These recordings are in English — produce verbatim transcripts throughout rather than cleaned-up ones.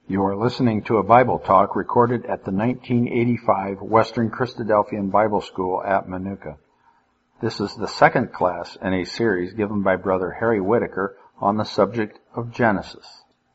You are listening to a Bible talk recorded at the nineteen eighty-five Western Christadelphian Bible School at Manuka. This is the second class in a series given by Brother Harry Whitaker on the subject of Genesis.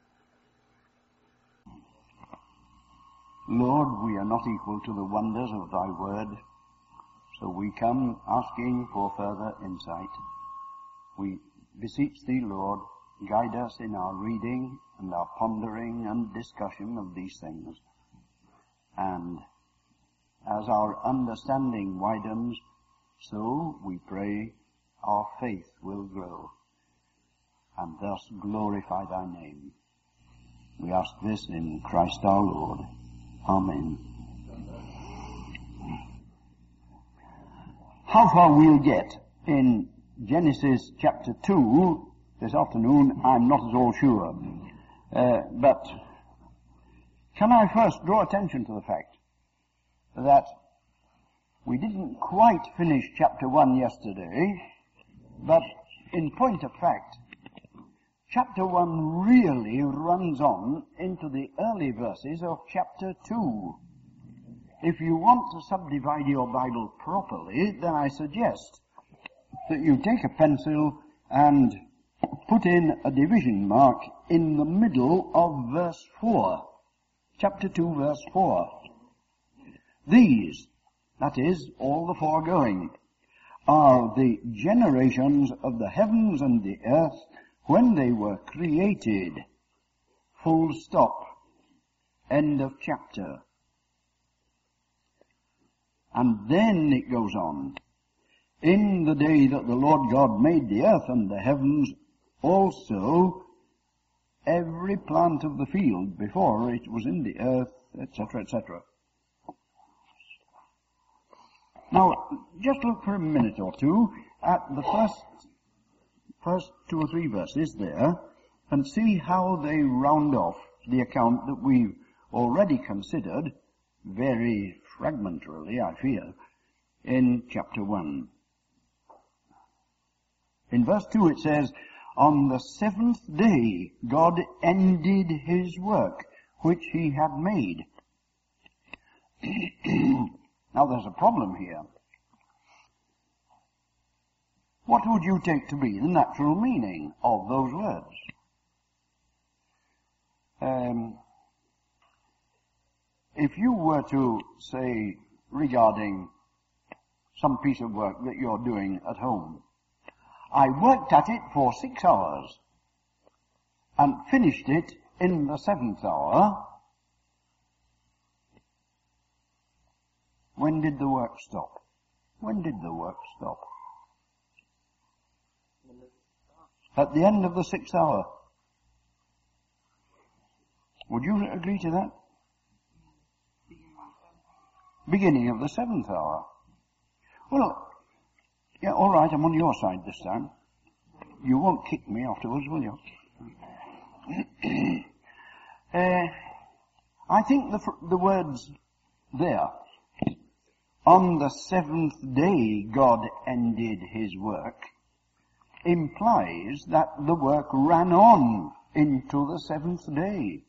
Lord, we are not equal to the wonders of thy word, so we come asking for further insight. We beseech thee, Lord, guide us in our reading and our pondering and discussion of these things. And as our understanding widens, so we pray our faith will grow and thus glorify thy name. We ask this in Christ our Lord. Amen. How far we'll get in Genesis chapter two this afternoon, I'm not at all sure. Uh, but can I first draw attention to the fact that we didn't quite finish chapter one yesterday, but in point of fact, chapter one really runs on into the early verses of chapter two. If you want to subdivide your Bible properly, then I suggest that you take a pencil and put in a division mark in the middle of verse four. Chapter two, verse four. These, that is, all the foregoing, are the generations of the heavens and the earth when they were created. Full stop. End of chapter. And then it goes on. In the day that the Lord God made the earth and the heavens, also every plant of the field before it was in the earth, et cetera, et cetera. Now, just look for a minute or two at the first, first two or three verses there and see how they round off the account that we've already considered, very fragmentarily, I fear, in chapter one. In verse two it says, on the seventh day God ended his work which he had made. Now there's a problem here. What would you take to be the natural meaning of those words? Um, if you were to say regarding some piece of work that you're doing at home, I worked at it for six hours and finished it in the seventh hour. When did the work stop? When did the work stop? At the end of the sixth hour. Would you agree to that? Beginning of the seventh hour. Well, yeah, all right, I'm on your side this time. You won't kick me afterwards, will you? uh, I think the, the words there, on the seventh day God ended his work, implies that the work ran on into the seventh day.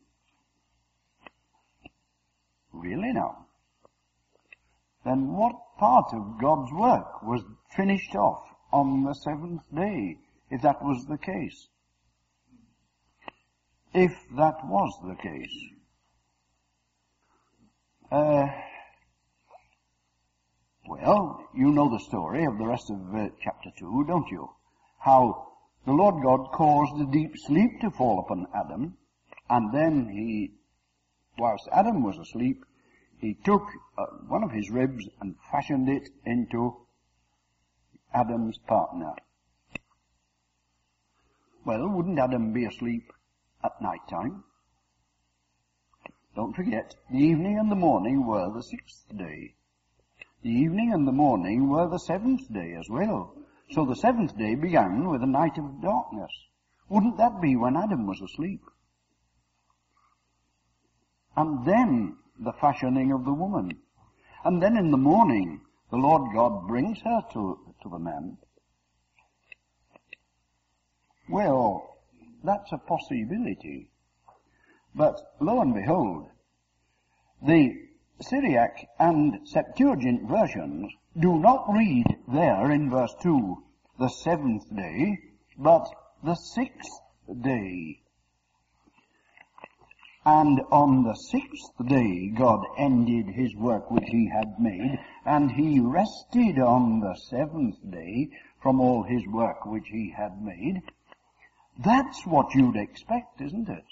Really now? Then what part of God's work was finished off on the seventh day, if that was the case? If that was the case. Uh, well, you know the story of the rest of uh, chapter two, don't you? How the Lord God caused a deep sleep to fall upon Adam, and then he, whilst Adam was asleep, he took uh, one of his ribs and fashioned it into Adam's partner. Well, wouldn't Adam be asleep at night time? Don't forget, the evening and the morning were the sixth day. The evening and the morning were the seventh day as well. So the seventh day began with a night of darkness. Wouldn't that be when Adam was asleep? And then the fashioning of the woman. And then in the morning, the Lord God brings her to, to the man. Well, that's a possibility. But lo and behold, the Syriac and Septuagint versions do not read there in verse two, the seventh day, but the sixth day. And on the sixth day God ended his work which he had made, and he rested on the seventh day from all his work which he had made. That's what you'd expect, isn't it?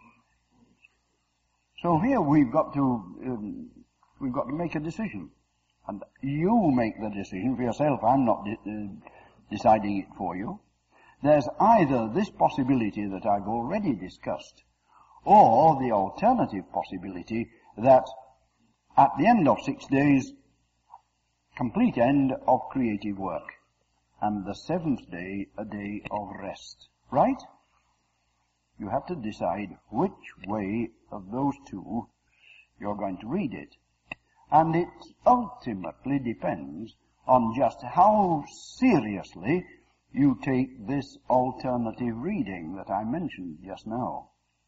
So here we've got to, um, we've got to make a decision. And you make the decision for yourself. I'm not de- uh, deciding it for you. There's either this possibility that I've already discussed, or the alternative possibility that at the end of six days, complete end of creative work, and the seventh day a day of rest. Right? You have to decide which way of those two you're going to read it. And it ultimately depends on just how seriously you take this alternative reading that I mentioned just now.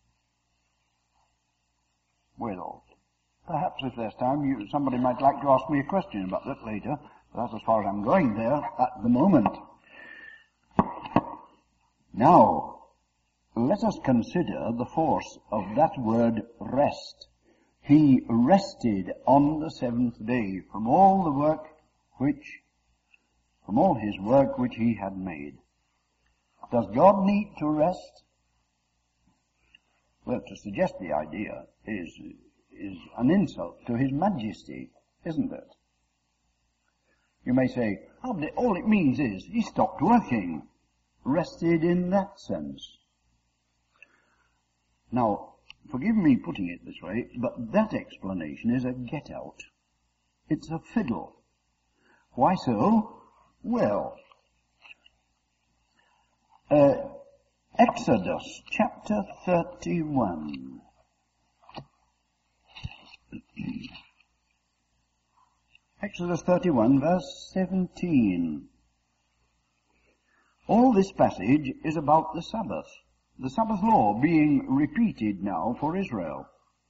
Well, perhaps if there's time, you, somebody might like to ask me a question about that later. But that's as far as I'm going there at the moment. Now, let us consider the force of that word rest. He rested on the seventh day from all the work which, from all his work which he had made. Does God need to rest? Well, to suggest the idea is, is an insult to his majesty, isn't it? You may say, oh, but all it means is he stopped working. Rested in that sense. Now, forgive me putting it this way, but that explanation is a get-out. It's a fiddle. Why so? Well, uh, Exodus chapter thirty-one. Exodus thirty-one, verse seventeen. All this passage is about the Sabbath, the Sabbath law being repeated now for Israel.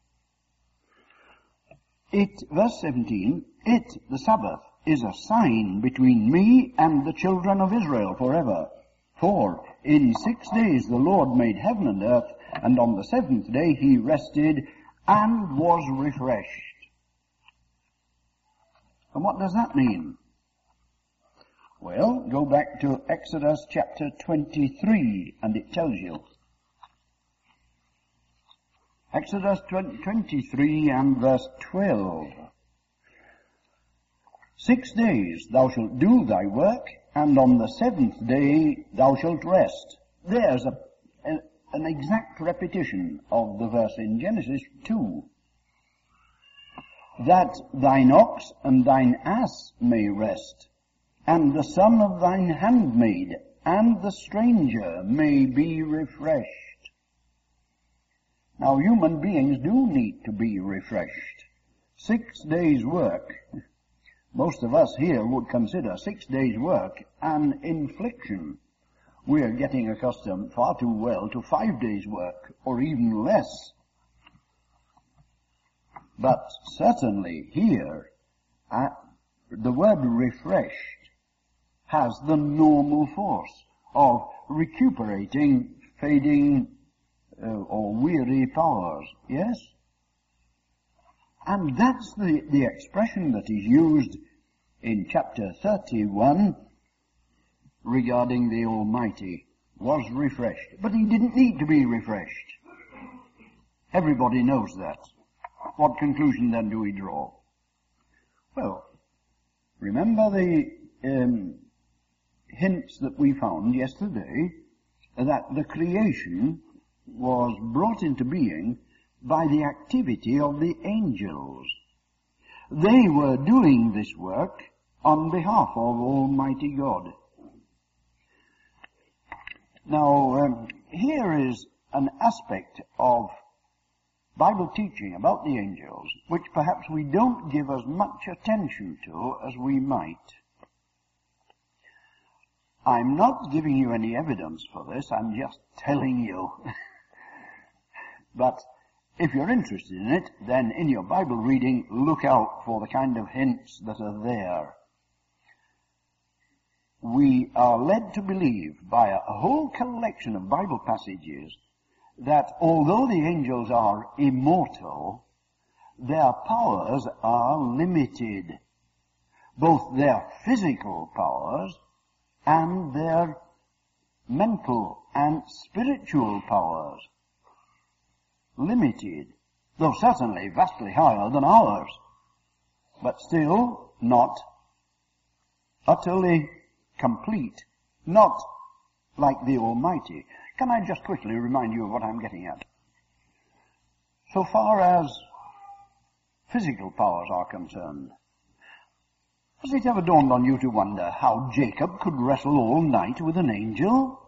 It, verse seventeen, it, the Sabbath, is a sign between me and the children of Israel forever. For in six days the Lord made heaven and earth, and on the seventh day he rested and was refreshed. And what does that mean? Well, go back to Exodus chapter twenty-three, and it tells you. Exodus twenty-three and verse twelve. Six days thou shalt do thy work, and on the seventh day thou shalt rest. There's a, a, an exact repetition of the verse in Genesis two. That thine ox and thine ass may rest, and the son of thine handmaid and the stranger may be refreshed. Now, human beings do need to be refreshed. Six days' work, most of us here would consider six days' work an infliction. We're getting accustomed far too well to five days' work, or even less. But certainly here, uh, the word refreshed has the normal force of recuperating fading uh, or weary powers. Yes? And that's the, the expression that is used in chapter thirty-one regarding the Almighty, was refreshed. But he didn't need to be refreshed. Everybody knows that. What conclusion then do we draw? Well, remember the um, hints that we found yesterday that the creation was brought into being by the activity of the angels. They were doing this work on behalf of Almighty God. Now, um, here is an aspect of Bible teaching about the angels which perhaps we don't give as much attention to as we might. I'm not giving you any evidence for this, I'm just telling you. But if you're interested in it, then in your Bible reading, look out for the kind of hints that are there. We are led to believe by a whole collection of Bible passages that although the angels are immortal, their powers are limited. Both their physical powers and their mental and spiritual powers. Limited, though certainly vastly higher than ours, but still not utterly complete, not like the Almighty. Can I just quickly remind you of what I'm getting at? So far as physical powers are concerned, has it ever dawned on you to wonder how Jacob could wrestle all night with an angel?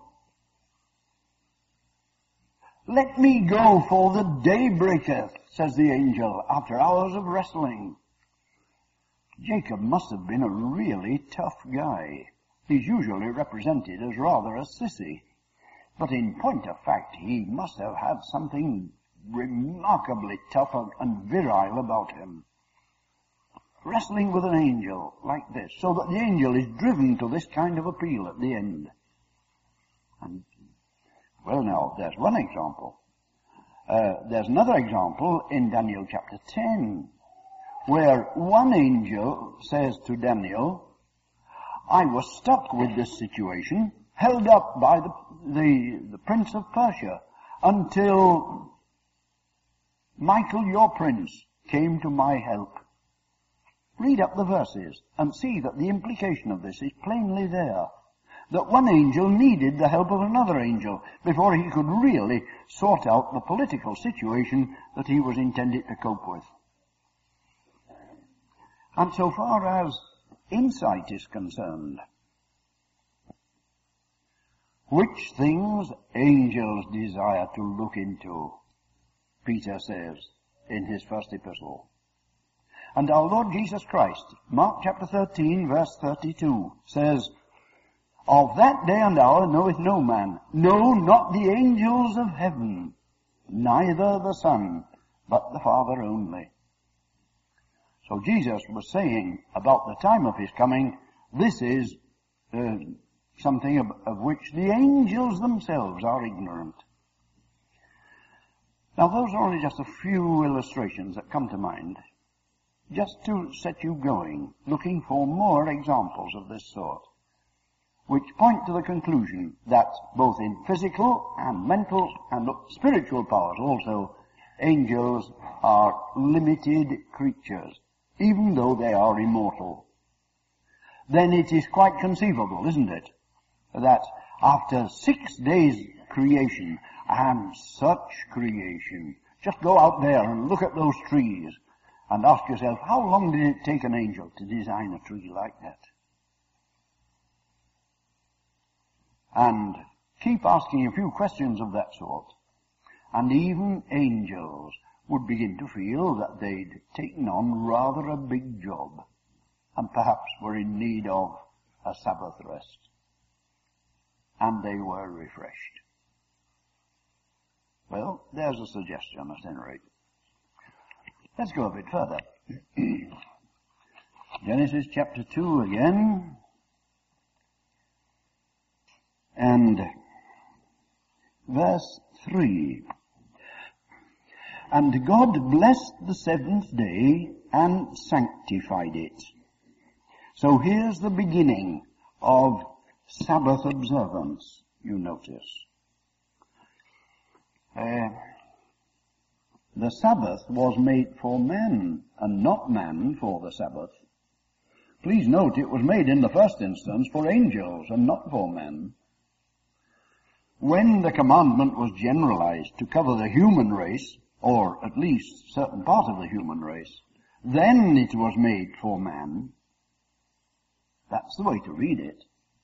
Let me go, for the day breaketh, says the angel, after hours of wrestling. Jacob must have been a really tough guy. He's usually represented as rather a sissy. But in point of fact, he must have had something remarkably tough and virile about him. Wrestling with an angel like this, so that the angel is driven to this kind of appeal at the end. And, well now, there's one example. Uh, there's another example in Daniel chapter ten, where one angel says to Daniel, I was stuck with this situation, held up by the, the, the prince of Persia, until Michael, your prince, came to my help. Read up the verses and see that the implication of this is plainly there. That one angel needed the help of another angel before he could really sort out the political situation that he was intended to cope with. And so far as insight is concerned, which things angels desire to look into, Peter says in his first epistle. And our Lord Jesus Christ, Mark chapter thirteen, verse thirty-two, says, Of that day and hour knoweth no man, no, not the angels of heaven, neither the Son, but the Father only. So Jesus was saying about the time of his coming, this is uh, something of, of which the angels themselves are ignorant. Now those are only just a few illustrations that come to mind, just to set you going, looking for more examples of this sort, which point to the conclusion that both in physical and mental and spiritual powers also, angels are limited creatures, even though they are immortal. Then it is quite conceivable, isn't it, that after six days creation, and such creation, just go out there and look at those trees and ask yourself, how long did it take an angel to design a tree like that? And keep asking a few questions of that sort, and even angels would begin to feel that they'd taken on rather a big job, and perhaps were in need of a Sabbath rest. And they were refreshed. Well, there's a suggestion at any rate. Let's go a bit further. Genesis chapter two again. And verse three. And God blessed the seventh day and sanctified it. So here's the beginning of Sabbath observance, you notice. Uh, the Sabbath was made for man, and not man for the Sabbath. Please note it was made in the first instance for angels, and not for men. When the commandment was generalized to cover the human race, or at least certain part of the human race, then it was made for man. That's the way to read it.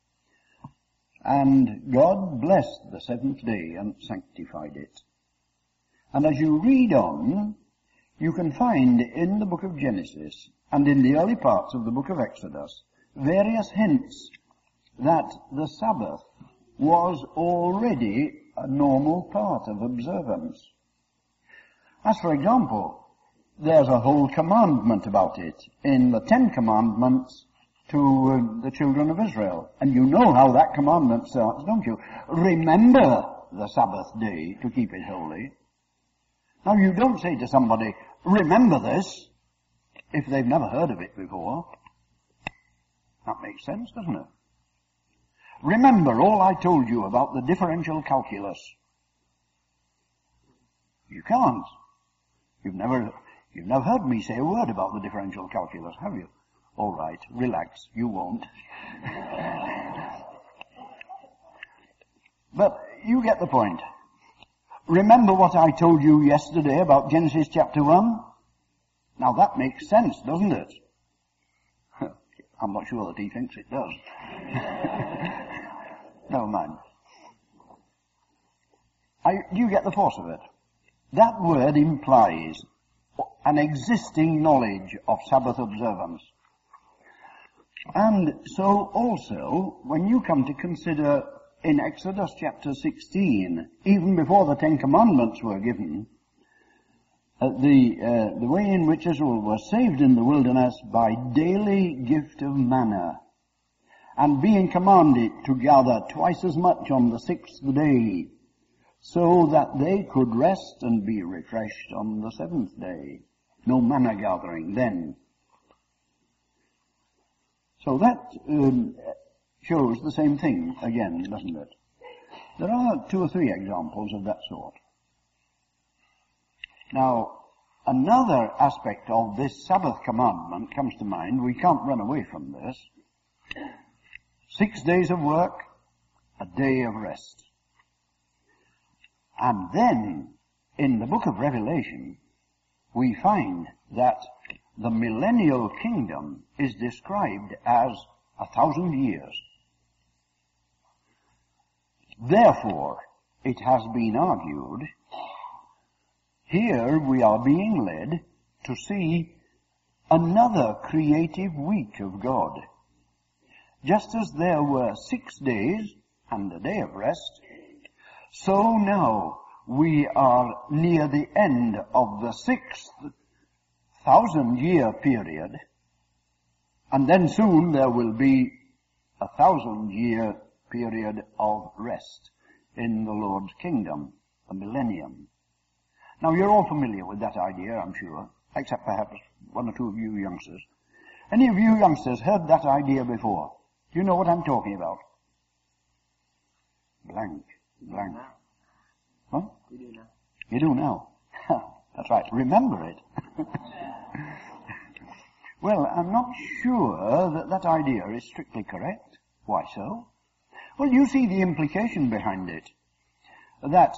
And God blessed the seventh day and sanctified it. And as you read on, you can find in the book of Genesis and in the early parts of the book of Exodus various hints that the Sabbath was already a normal part of observance. As for example, there's a whole commandment about it in the Ten Commandments to uh, the children of Israel. And you know how that commandment starts, don't you? Remember the Sabbath day to keep it holy. Now you don't say to somebody, remember this, if they've never heard of it before. That makes sense, doesn't it? Remember all I told you about the differential calculus. You can't. You've never, you've never heard me say a word about the differential calculus, have you? All right, relax, you won't. But you get the point. Remember what I told you yesterday about Genesis chapter one? Now that makes sense, doesn't it? I'm not sure that he thinks it does. Never mind. I, do you get the force of it? That word implies an existing knowledge of Sabbath observance. And so also, when you come to consider in Exodus chapter sixteen, even before the Ten Commandments were given, uh, the, uh, the way in which Israel was saved in the wilderness by daily gift of manna, and being commanded to gather twice as much on the sixth day, so that they could rest and be refreshed on the seventh day. No manna gathering then. So that um, shows the same thing again, doesn't it? There are two or three examples of that sort. Now, another aspect of this Sabbath commandment comes to mind. We can't run away from this. Six days of work, a day of rest. And then, in the book of Revelation, we find that the millennial kingdom is described as a thousand years. Therefore, it has been argued, here we are being led to see another creative week of God. Just as there were six days and a day of rest, so now we are near the end of the sixth thousand year period, and then soon there will be a thousand year period of rest in the Lord's kingdom, the millennium. Now you're all familiar with that idea, I'm sure, except perhaps one or two of you youngsters. Any of you youngsters heard that idea before? Do you know what I'm talking about? Blank, blank. Huh? You do now. You do now. That's right. Remember it. Well, I'm not sure that that idea is strictly correct. Why so? Well, you see the implication behind it. That,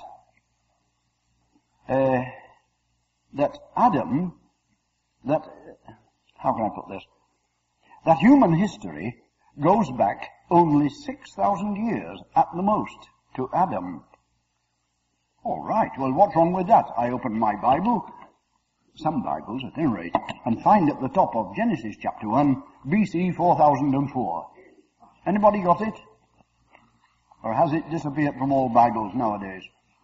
uh, that Adam, that, how can I put this? That human history goes back only six thousand years at the most to Adam. All right, well, what's wrong with that? I open my Bible, some Bibles at any rate, and find at the top of Genesis chapter one, B C four thousand four. Anybody got it? Or has it disappeared from all Bibles nowadays?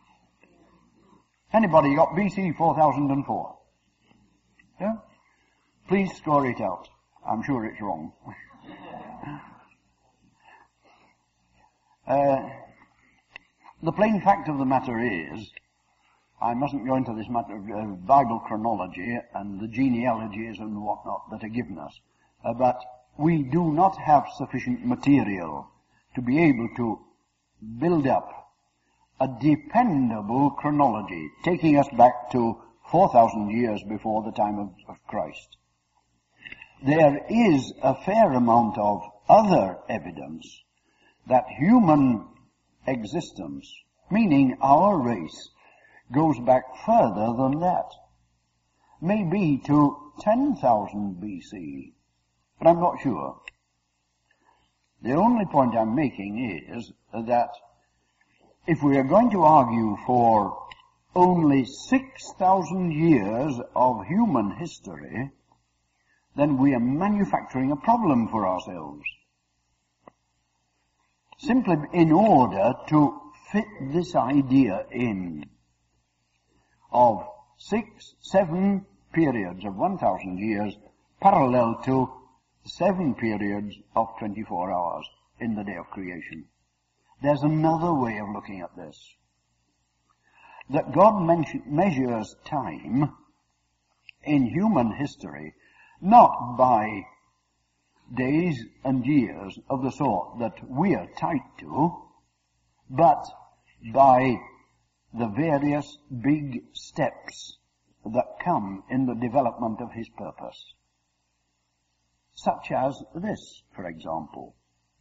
Anybody got B C four thousand four? Yeah? Please score it out. I'm sure it's wrong. uh, the plain fact of the matter is, I mustn't go into this matter of uh, Bible chronology and the genealogies and whatnot that are given us, uh, but we do not have sufficient material to be able to build up a dependable chronology, taking us back to four thousand years before the time of, of Christ. There is a fair amount of other evidence that human existence, meaning our race, goes back further than that. Maybe to ten thousand B C, but I'm not sure. The only point I'm making is that if we are going to argue for only six thousand years of human history, then we are manufacturing a problem for ourselves. Simply in order to fit this idea in of six, seven periods of one thousand years parallel to seven periods of twenty-four hours in the day of creation. There's another way of looking at this. That God men- measures time in human history not by days and years of the sort that we're tied to, but by the various big steps that come in the development of his purpose. Such as this, for example.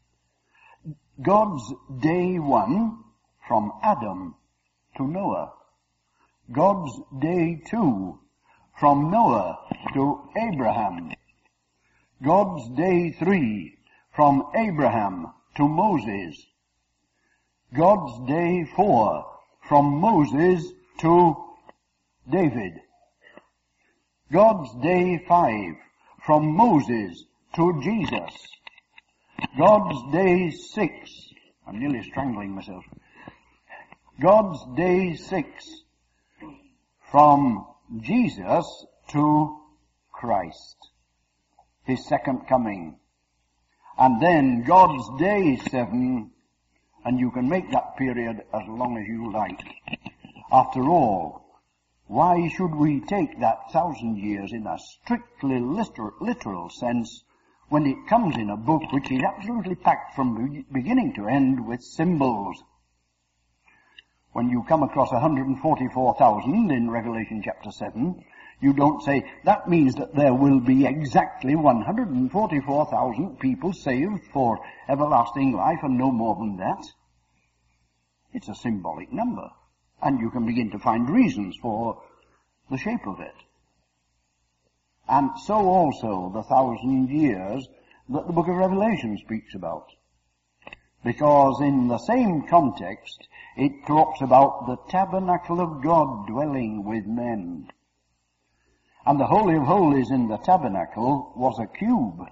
God's day one from Adam to Noah. God's day two from Noah to Abraham. God's day three from Abraham to Moses. God's day four from Moses to David. God's day five from Moses to Jesus. God's day six, I'm nearly strangling myself. God's day six from Jesus to Christ, his second coming. And then God's day seven, and you can make that period as long as you like. After all, why should we take that thousand years in a strictly literal, literal sense when it comes in a book which is absolutely packed from beginning to end with symbols? When you come across one hundred forty-four thousand in Revelation chapter seven, you don't say, that means that there will be exactly one hundred forty-four thousand people saved for everlasting life and no more than that. It's a symbolic number. And you can begin to find reasons for the shape of it. And so also the thousand years that the book of Revelation speaks about. Because in the same context, it talks about the tabernacle of God dwelling with men. And the Holy of Holies in the tabernacle was a cube.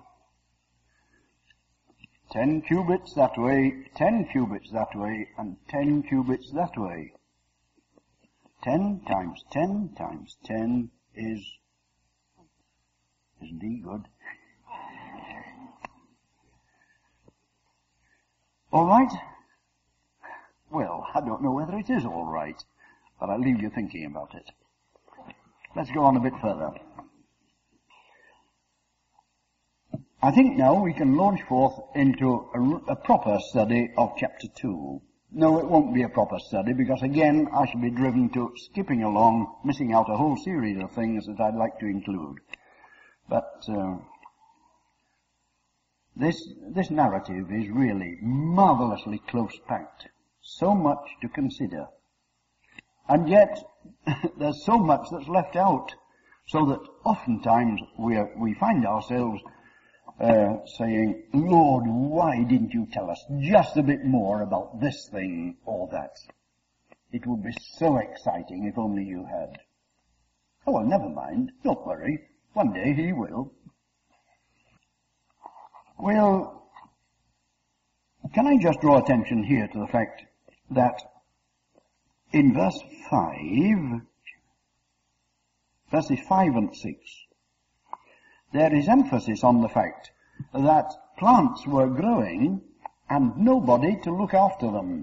Ten cubits that way, ten cubits that way, and ten cubits that way. Ten times ten times ten is, isn't he good? All right? Well, I don't know whether it is all right, but I'll leave you thinking about it. Let's go on a bit further. I think now we can launch forth into a, a proper study of chapter two. No, it won't be a proper study because again I shall be driven to skipping along, missing out a whole series of things that I'd like to include. But uh, this this narrative is really marvelously close packed. So much to consider. And yet there's so much that's left out, so that oftentimes we are, we find ourselves Uh, saying, Lord, why didn't you tell us just a bit more about this thing or that? It would be so exciting if only you had. Oh, well, never mind. Don't worry. One day he will. Well, can I just draw attention here to the fact that in verse five, verses five and six, there is emphasis on the fact that plants were growing and nobody to look after them.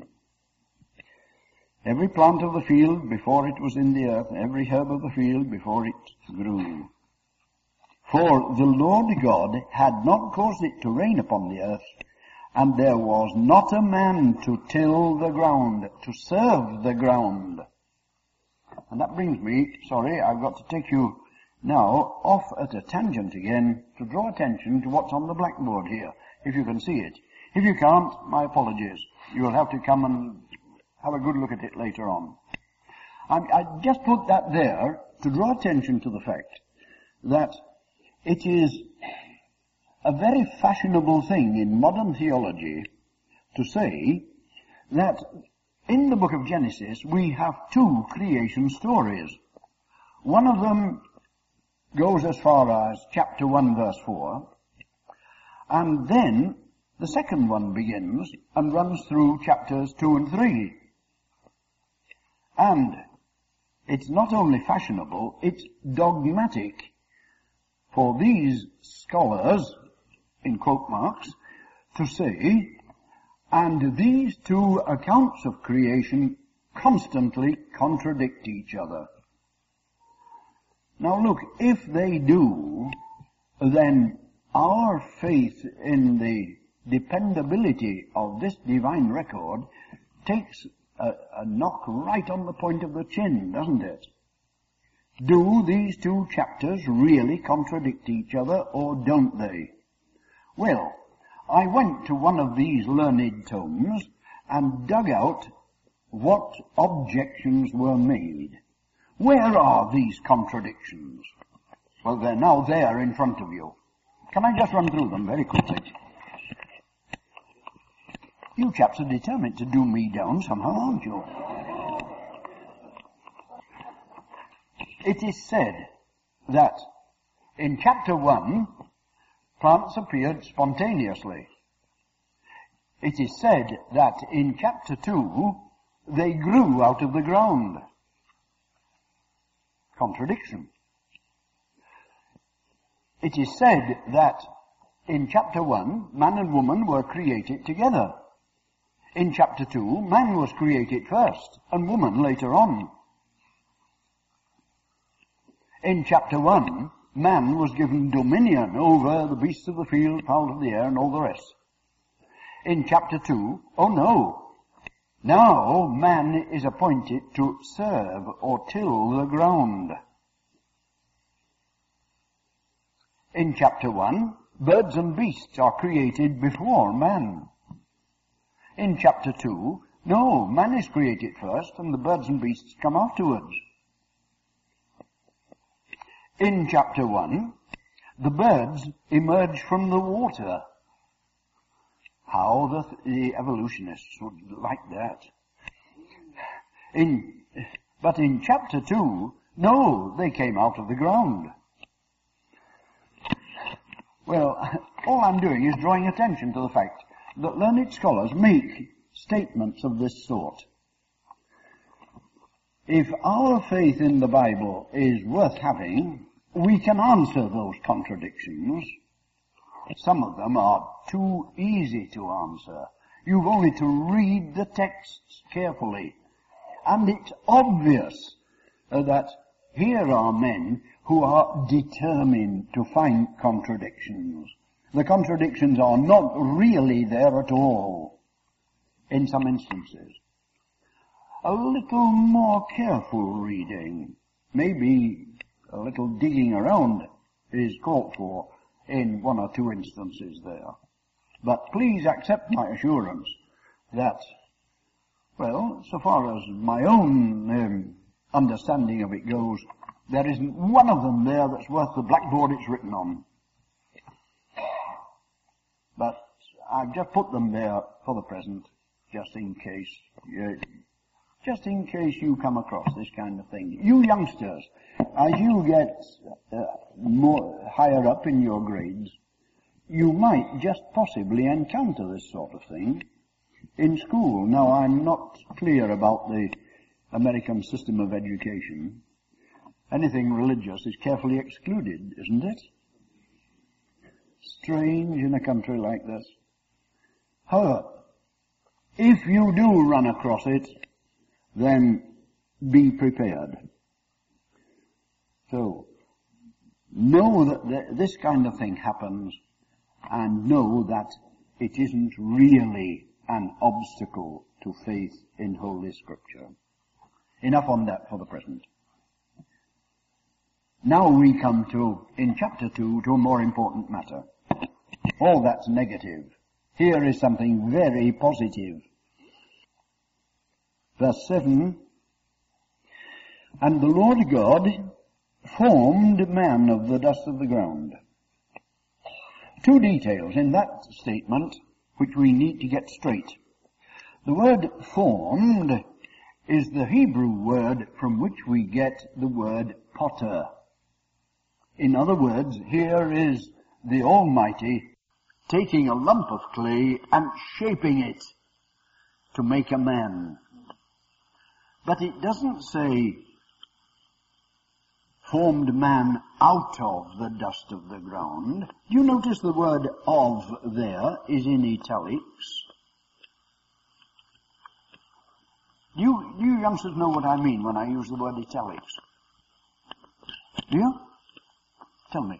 Every plant of the field before it was in the earth, every herb of the field before it grew. For the Lord God had not caused it to rain upon the earth, and there was not a man to till the ground, to serve the ground. And that brings me, sorry, I've got to take you now off at a tangent again to draw attention to what's on the blackboard here, if you can see it. If you can't, my apologies. You'll have to come and have a good look at it later on. I, I just put that there to draw attention to the fact that it is a very fashionable thing in modern theology to say that in the book of Genesis we have two creation stories. One of them goes as far as chapter one verse four, and then the second one begins and runs through chapters two and three. And It's not only fashionable, it's dogmatic for these scholars, in quote marks, to say, and these two accounts of creation constantly contradict each other. Now look, if they do, then our faith in the dependability of this divine record takes a, a knock right on the point of the chin, doesn't it? Do these two chapters really contradict each other, or don't they? Well, I went to one of these learned tomes and dug out what objections were made. Where are these contradictions? Well, they're now there in front of you. Can I just run through them very quickly? You chaps are determined to do me down somehow, aren't you? It is said that in chapter one, plants appeared spontaneously. It is said that in chapter two, they grew out of the ground. Contradiction. It is said that in chapter one, man and woman were created together. In chapter two, man was created first and woman later on. In chapter one, man was given dominion over the beasts of the field, fowl of the air, and all the rest. In chapter two, oh no, now man is appointed to serve or till the ground. In chapter one, birds and beasts are created before man. In chapter two, no, man is created first and the birds and beasts come afterwards. In chapter one, the birds emerge from the water. How the, the evolutionists would like that. In, but in chapter two, no, they came out of the ground. Well, all I'm doing is drawing attention to the fact that learned scholars make statements of this sort. If our faith in the Bible is worth having, we can answer those contradictions. Some of them are too easy to answer. You've only to read the texts carefully. And it's obvious uh, that here are men who are determined to find contradictions. The contradictions are not really there at all in some instances. A little more careful reading, maybe a little digging around, is called for in one or two instances there. But please accept my assurance that, well, so far as my own um, understanding of it goes, there isn't one of them there that's worth the blackboard it's written on. But I've just put them there for the present, just in case, uh, just in case you come across this kind of thing. You youngsters, as you get uh, more higher up in your grades, you might just possibly encounter this sort of thing in school. Now, I'm not clear about the American system of education. Anything religious is carefully excluded, isn't it? Strange in a country like this. However, if you do run across it, then be prepared. So, know that th- this kind of thing happens, and know that it isn't really an obstacle to faith in Holy Scripture. Enough on that for the present. Now we come to, in chapter two, to a more important matter. All that's negative. Here is something very positive. Verse seven, and the Lord God formed man of the dust of the ground. Two details in that statement which we need to get straight. The word formed is the Hebrew word from which we get the word potter. In other words, here is the Almighty taking a lump of clay and shaping it to make a man. But it doesn't say formed man out of the dust of the ground. Do you notice the word of there is in italics? Do you, do you youngsters know what I mean when I use the word italics? Do you? Tell me.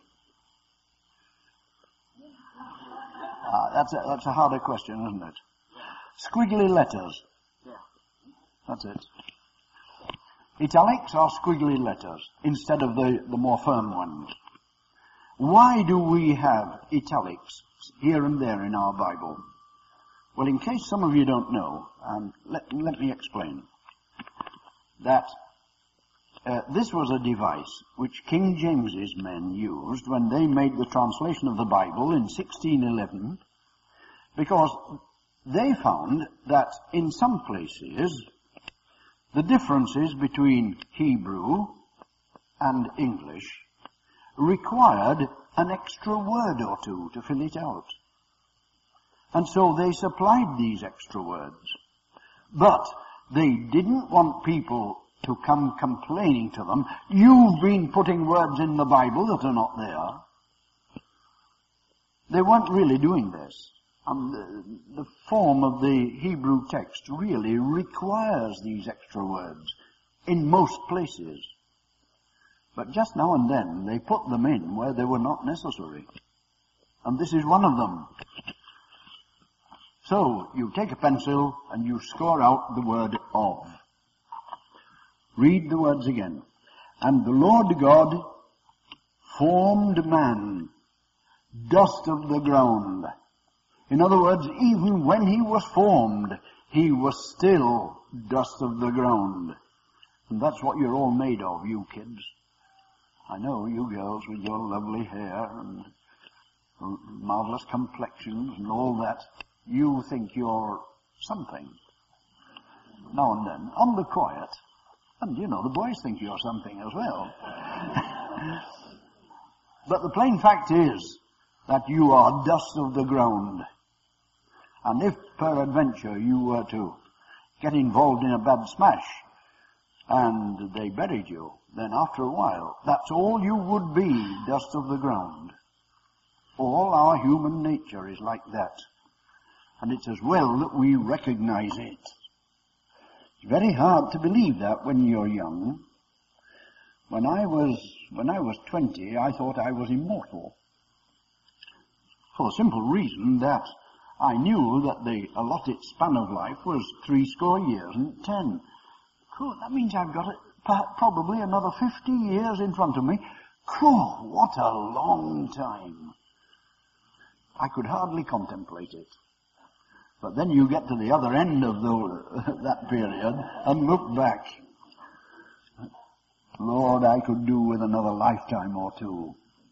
Ah, that's a, that's a harder question, isn't it? Squiggly letters. That's it. Italics are squiggly letters instead of the, the more firm ones. Why do we have italics here and there in our Bible? Well, in case some of you don't know, um, let, let me explain that uh, this was a device which King James's men used when they made the translation of the Bible in sixteen eleven, because they found that in some places the differences between Hebrew and English required an extra word or two to fill it out. And so they supplied these extra words. But they didn't want people to come complaining to them, you've been putting words in the Bible that are not there. They weren't really doing this. And the, the form of the Hebrew text really requires these extra words in most places. But just now and then they put them in where they were not necessary. And this is one of them. So you take a pencil and you score out the word of. Read the words again. And the Lord God formed man, dust of the ground. In other words, even when he was formed, he was still dust of the ground. And that's what you're all made of, you kids. I know, you girls with your lovely hair and marvelous complexions and all that. You think you're something. Now and then, on the quiet. And, you know, the boys think you're something as well. But the plain fact is that you are dust of the ground. And if, peradventure, you were to get involved in a bad smash and they buried you, then after a while, that's all you would be, dust of the ground. All our human nature is like that. And it's as well that we recognize it. It's very hard to believe that when you're young. When I was, when I was twenty, I thought I was immortal. For the simple reason that I knew that the allotted span of life was three score years and ten. Cool, that means I've got a, probably another fifty years in front of me. Cool, what a long time. I could hardly contemplate it. But then you get to the other end of the, that period and look back. Lord, I could do with another lifetime or two.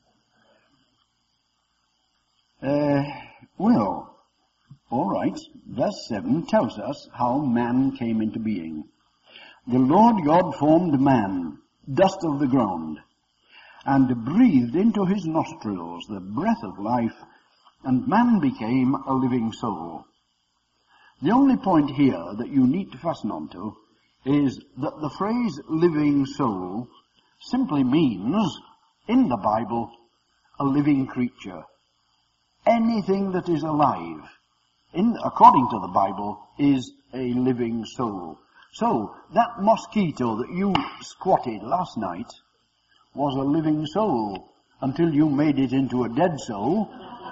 Uh, well, all right, verse seven tells us how man came into being. The Lord God formed man, dust of the ground, and breathed into his nostrils the breath of life, and man became a living soul. The only point here that you need to fasten onto is that the phrase living soul simply means, in the Bible, a living creature. Anything that is alive, in, according to the Bible, is a living soul. So, that mosquito that you squatted last night was a living soul until you made it into a dead soul.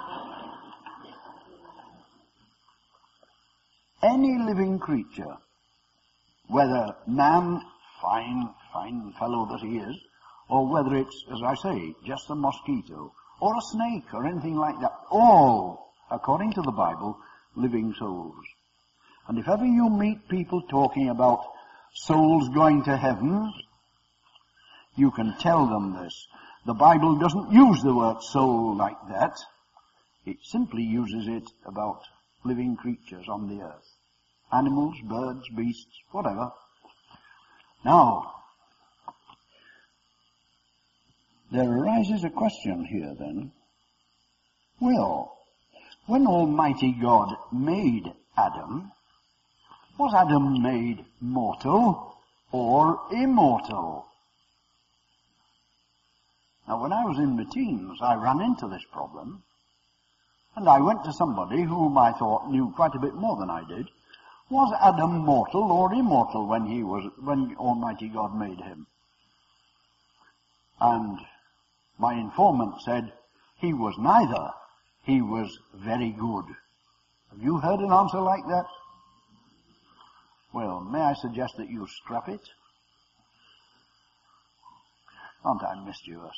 Any living creature, whether man, fine, fine fellow that he is, or whether it's, as I say, just a mosquito, or a snake, or anything like that, all, according to the Bible, living souls. And if ever you meet people talking about souls going to heaven, you can tell them this. The Bible doesn't use the word soul like that. It simply uses it about living creatures on the earth. Animals, birds, beasts, whatever. Now, there arises a question here then. Well, when Almighty God made Adam, was Adam made mortal or immortal? Now, when I was in my teens, I ran into this problem, and I went to somebody whom I thought knew quite a bit more than I did. Was Adam mortal or immortal when he was, when Almighty God made him? And my informant said he was neither. He was very good. Have you heard an answer like that? Well, may I suggest that you scrap it? Aren't I mischievous?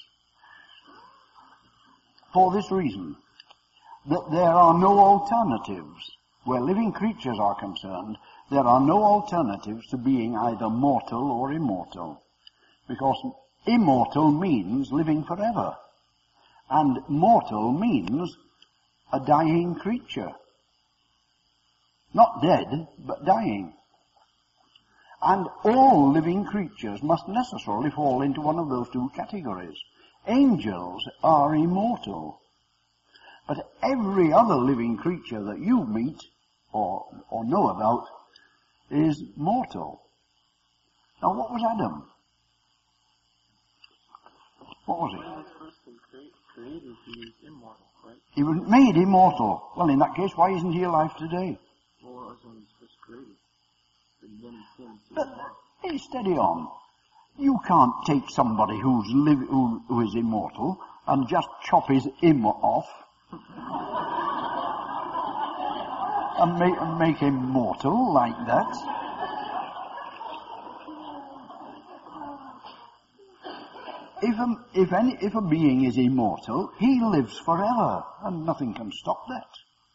For this reason, that there are no alternatives. Where living creatures are concerned, there are no alternatives to being either mortal or immortal. Because immortal means living forever. And mortal means a dying creature. Not dead, but dying. And all living creatures must necessarily fall into one of those two categories. Angels are immortal. But every other living creature that you meet or, or know about is mortal. Now, what was Adam? What was he? When he was first created, he was immortal, right? He was made immortal. Well, in that case, why isn't he alive today? Well, as when he was first created. But then he came to But, hey, steady on. You can't take somebody who's live, who, who is immortal and just chop his im off and make, and make him mortal like that. If a, if, any, if a being is immortal, he lives forever, and nothing can stop that.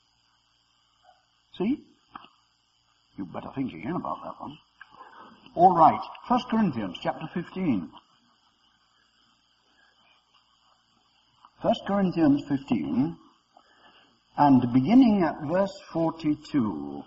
See? You better think again about that one. All right, First Corinthians chapter fifteen. First Corinthians fifteen, and beginning at verse forty-two.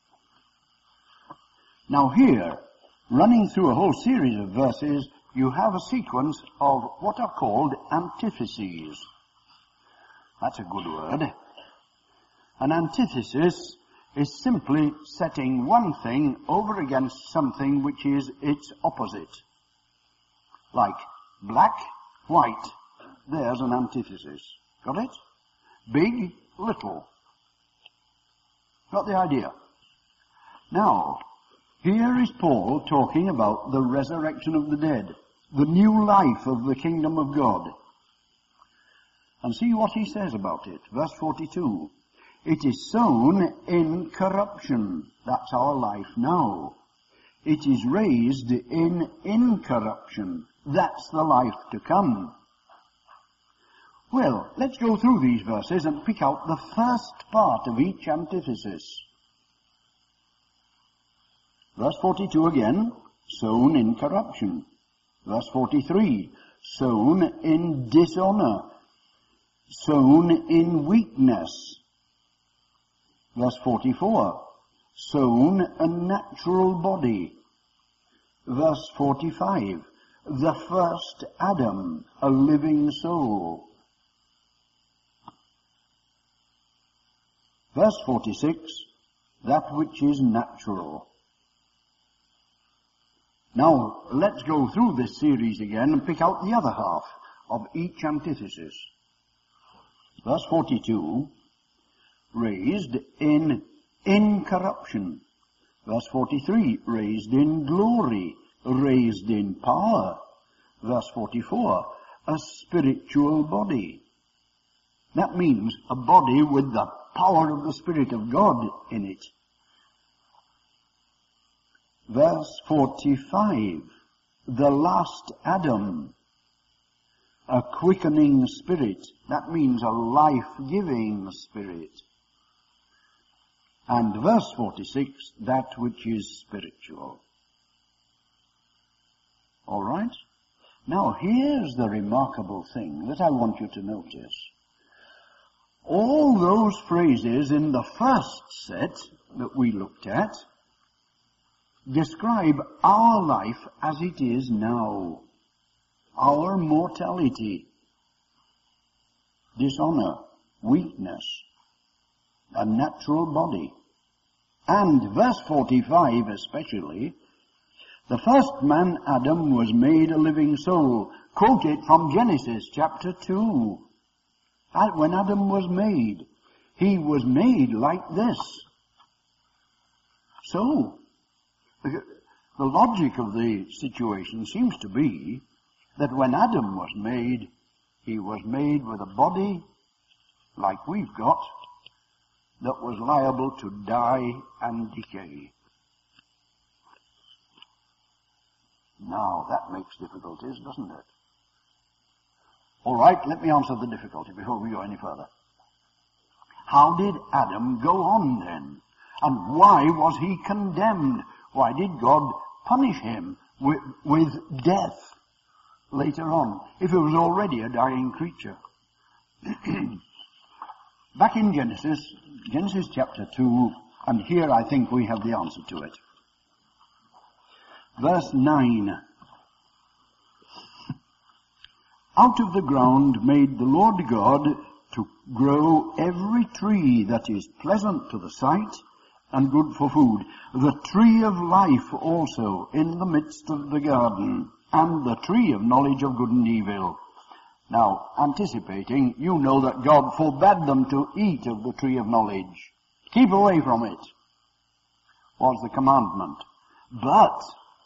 Now here, running through a whole series of verses, you have a sequence of what are called antitheses. That's a good word. An antithesis is simply setting one thing over against something which is its opposite. Like black, white. There's an antithesis. Got it? Big, little. Got the idea? Now, here is Paul talking about the resurrection of the dead, the new life of the kingdom of God. And see what he says about it. Verse forty-two. It is sown in corruption. That's our life now. It is raised in incorruption. That's the life to come. Well, let's go through these verses and pick out the first part of each antithesis. Verse forty-two again, sown in corruption. Verse forty-three, sown in dishonor. Sown in weakness. Verse forty-four, sown a natural body. Verse forty-five, the first Adam, a living soul. Verse forty-six, that which is natural. Now, let's go through this series again and pick out the other half of each antithesis. Verse forty-two, raised in incorruption. Verse forty-three, raised in glory, raised in power. Verse forty-four, a spiritual body. That means a body with the power of the Spirit of God in it. Verse forty-five, the last Adam, a quickening spirit. That means a life-giving spirit. And verse forty-six, that which is spiritual. All right? Now here's the remarkable thing that I want you to notice. All those phrases in the first set that we looked at describe our life as it is now. Our mortality, dishonor, weakness, a natural body. And verse forty-five especially, the first man, Adam, was made a living soul, quote it from Genesis chapter two. When Adam was made, he was made like this. So, the logic of the situation seems to be that when Adam was made, he was made with a body like we've got that was liable to die and decay. Now, that makes difficulties, doesn't it? All right, let me answer the difficulty before we go any further. How did Adam go on then? And why was he condemned? Why did God punish him with, with death later on, if he was already a dying creature? Back in Genesis, Genesis chapter two, and here I think we have the answer to it. Verse nine. Out of the ground made the Lord God to grow every tree that is pleasant to the sight and good for food, the tree of life also in the midst of the garden, and the tree of knowledge of good and evil. Now, anticipating, you know that God forbade them to eat of the tree of knowledge. Keep away from it, was the commandment. But,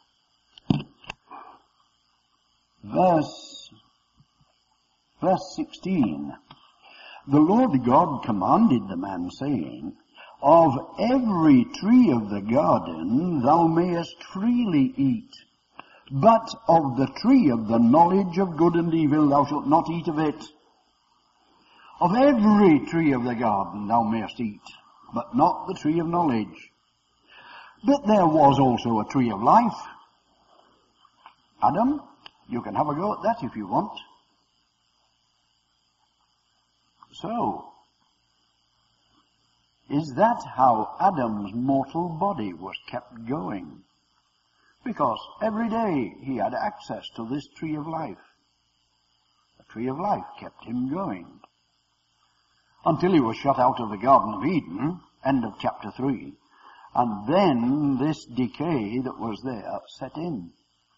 verse, verse sixteen, the Lord God commanded the man, saying, of every tree of the garden thou mayest freely eat, but of the tree of the knowledge of good and evil thou shalt not eat of it. Of every tree of the garden thou mayest eat, but not the tree of knowledge. But there was also a tree of life. Adam, you can have a go at that if you want. So, is that how Adam's mortal body was kept going? Because every day he had access to this tree of life. The tree of life kept him going. Until he was shut out of the Garden of Eden, end of chapter three. And then this decay that was there set in.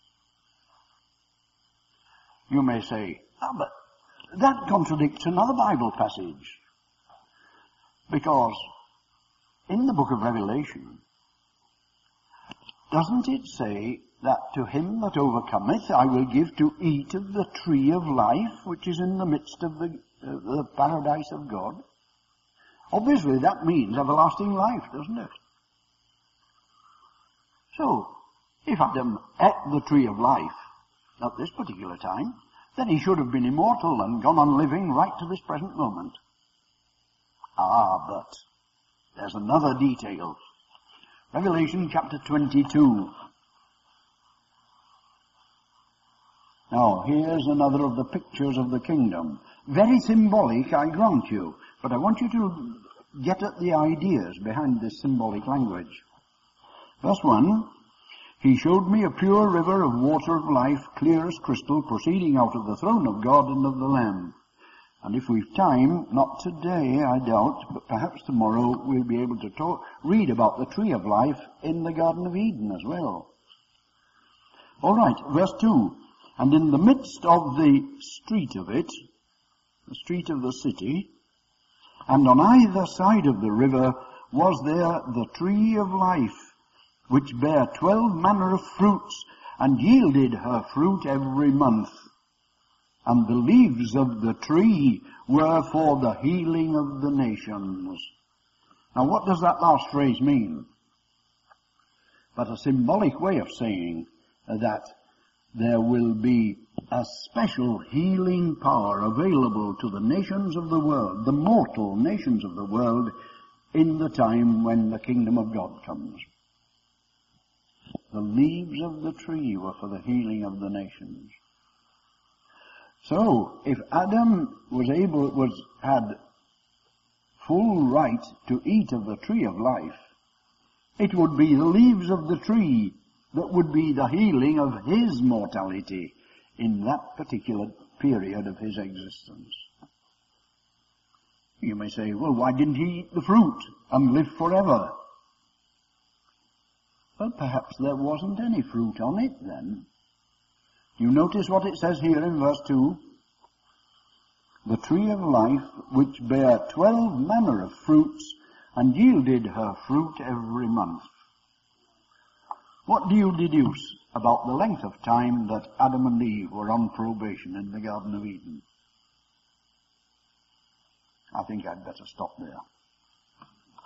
You may say, ah, but that contradicts another Bible passage. Because in the book of Revelation, doesn't it say that to him that overcometh I will give to eat of the tree of life which is in the midst of the, uh, the paradise of God? Obviously that means everlasting life, doesn't it? So, if Adam ate the tree of life at this particular time, then he should have been immortal and gone on living right to this present moment. Ah, but there's another detail. Revelation chapter twenty-two. Now, here's another of the pictures of the kingdom. Very symbolic, I grant you, but I want you to get at the ideas behind this symbolic language. Verse one, he showed me a pure river of water of life, clear as crystal, proceeding out of the throne of God and of the Lamb. And if we've time, not today, I doubt, but perhaps tomorrow we'll be able to talk, read about the tree of life in the Garden of Eden as well. All right, verse two. And in the midst of the street of it, the street of the city, and on either side of the river was there the tree of life, which bare twelve manner of fruits, and yielded her fruit every month. And the leaves of the tree were for the healing of the nations. Now what does that last phrase mean? But a symbolic way of saying that there will be a special healing power available to the nations of the world, the mortal nations of the world, in the time when the kingdom of God comes. The leaves of the tree were for the healing of the nations. So, if Adam was able, was, had full right to eat of the tree of life, it would be the leaves of the tree that would be the healing of his mortality in that particular period of his existence. You may say, well, why didn't he eat the fruit and live forever? Well, perhaps there wasn't any fruit on it then. You notice what it says here in verse two? The tree of life, which bare twelve manner of fruits, and yielded her fruit every month. What do you deduce about the length of time that Adam and Eve were on probation in the Garden of Eden? I think I'd better stop there.